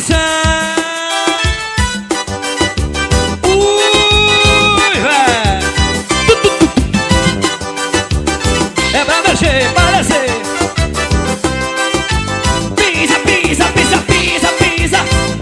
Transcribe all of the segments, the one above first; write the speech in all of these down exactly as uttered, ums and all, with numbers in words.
atenção. Ui, velho. É pra mexer, para descer. Pisa, pisa, pisa, pisa, pisa.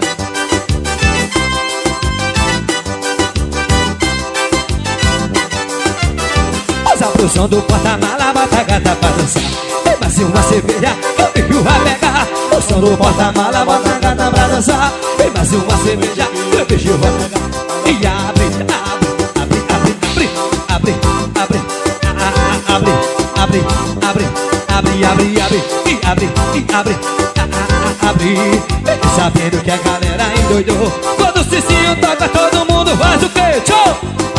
Usa pro som do porta-mala, bota a gata pra dançar. Tem mais uma cerveja que o bicho vai pegar. O som do porta-mala, bota a gata pra dançar. Tem mais uma cerveja que o bicho vai pegar. E abre, abre, abre, abre, abre, abre, abre, abre, abre, abre, abre, abre, e abre, e abre, abre. Fique sabendo que a galera endoidou. Quando o Cicinho toca, todo mundo faz o quê? Tchau!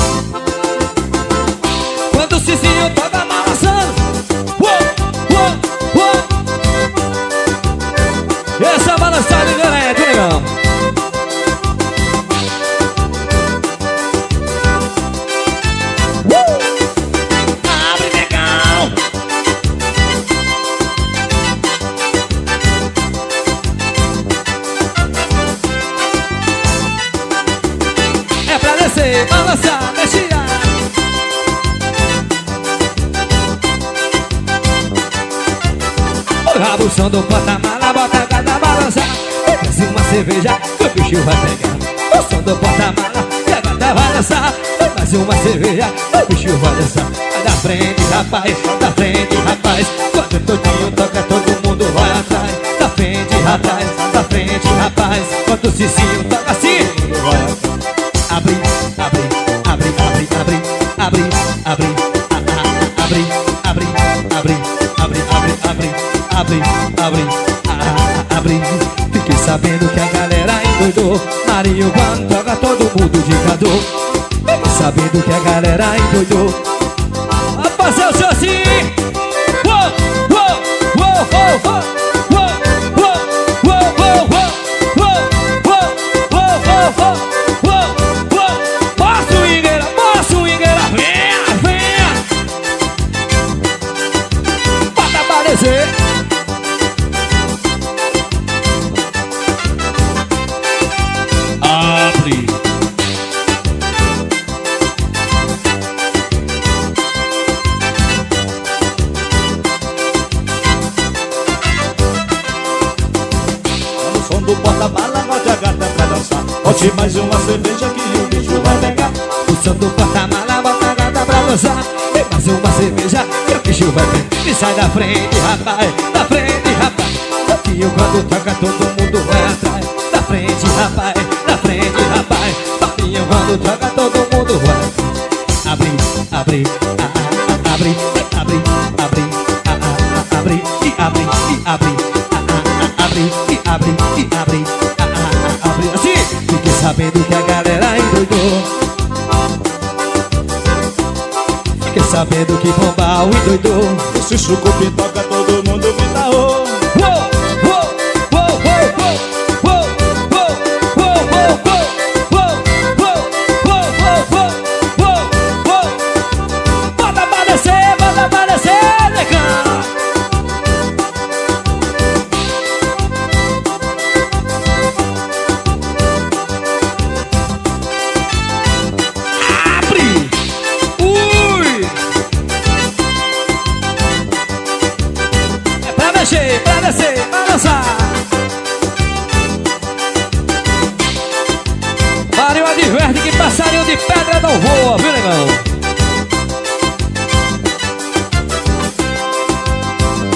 Quando o Cicinho toca balançando, uou, uou, uou. Essa balançada galera, que legal. uh! Abre, negão. É pra descer, balançar, mexer. O som do porta-mala, bota a gata balançar. Desce uma cerveja que o bicho vai pegar. O som do porta-mala, que a gata vai dançar. Mais uma cerveja, o bicho vai dançar. Vai da frente, rapaz, da frente, rapaz. Quando o Totinho toca, todo mundo vai atrás. Da frente, rapaz, da frente, rapaz. Quando o Cicinho toca assim, abre, abre, abre, abre, abre, abre, abre, abre, abre, abre, abre, abre, abre. Abre, abre, ah, abre. Fiquei sabendo que a galera endoidou. Marinho quando toca todo mundo de cador. Fiquei sabendo que a galera endoidou. A fazer o seu assim. Uou, uou, uou, uou, uou, uou, uou, uou, uou, uou, uou, uou, uou. Mostra o Igueira, mostra o Igueira. Venha, venha. Bota pra descer. Do porta-mala, bote a gata pra dançar. Bote mais uma cerveja que o bicho vai pegar. O som do porta-mala, bota a gata pra dançar. Tem mais uma cerveja que o bicho vai pegar. E sai da frente, rapaz, da frente, rapaz. Toquinho quando toca, todo mundo vai atrás. Da frente, rapaz, da frente, rapaz. Toquinho quando toca, todo mundo vai atrás. Abre, abre, ah, ah, abre, abre, abre, ah, ah, abre, e abre, e abre. Abre, e abre, e abre, ah, ah, abre. Assim, fiquei sabendo que a galera endoidou. Fiquei sabendo que Pombal endoidou. Esse chuco que toca, todo mundo